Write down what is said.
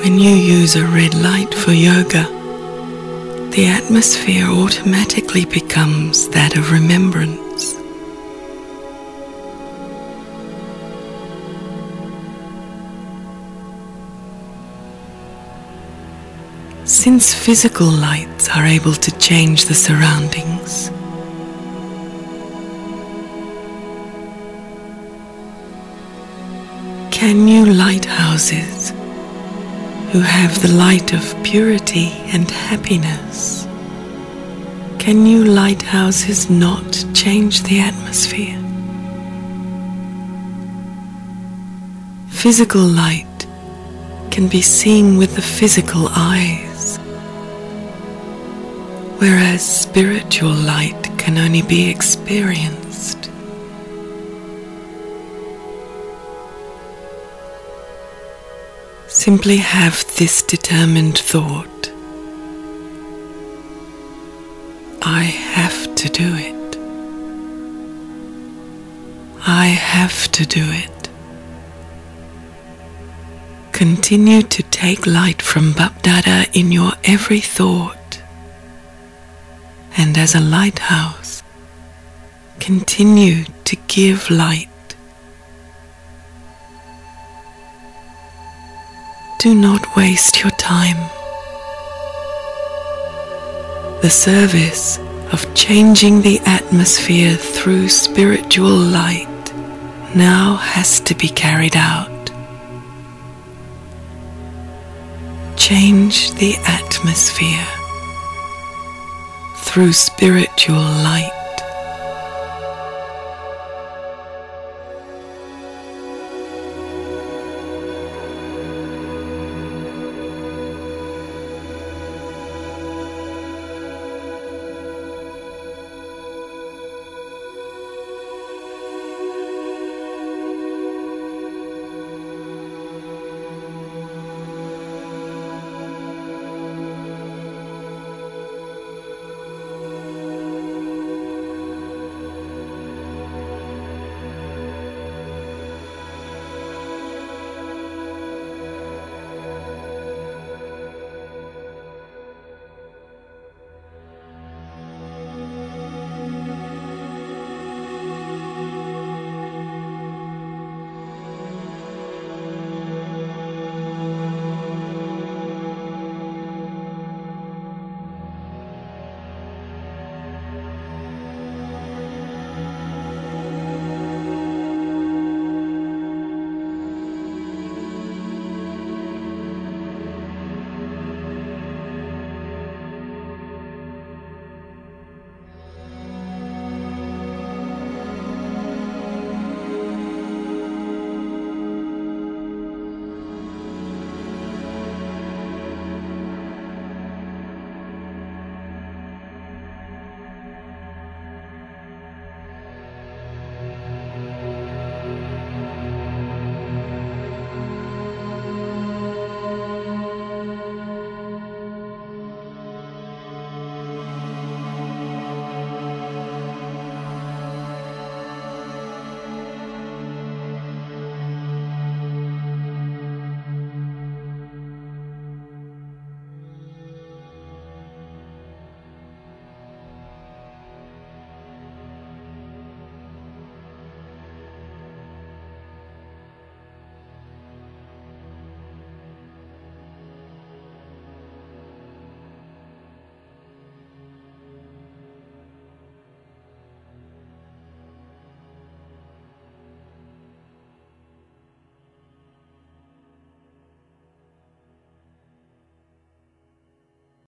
When you use a red light for yoga, the atmosphere automatically becomes that of remembrance. Since physical lights are able to change the surroundings, can you lighthouses who have the light of purity and happiness, can you lighthouses not change the atmosphere? Physical light can be seen with the physical eyes, whereas spiritual light can only be experienced. Simply have this determined thought: I have to do it. I have to do it. Continue to take light from Bapdada in your every thought, and as a lighthouse, continue to give light. Do not waste your time. The service of changing the atmosphere through spiritual light now has to be carried out. Change the atmosphere through spiritual light.